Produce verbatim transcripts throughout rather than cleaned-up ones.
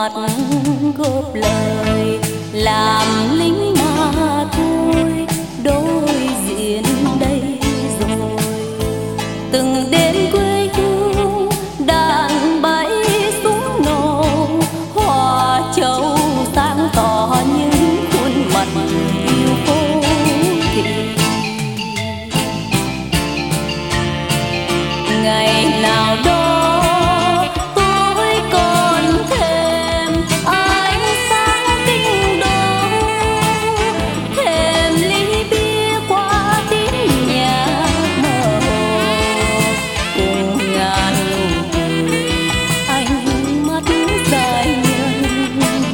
mặt góp lời làm lính mà thôi, đối diện đây rồi. Từng đêm quê hương đàn bay súng nổ, hoa châu sáng tỏ những khuôn mặt yêu phố thị. Ngày nào đó tôi còn thèm ánh sáng kinh đô, thèm ly bia qua tiếng nhạc mơ hồ, cùng ngàn nụ cười ánh mắt dài nhân.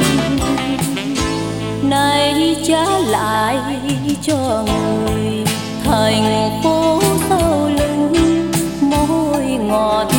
Nay trả lại cho người thành phố sau lưng, môi ngọt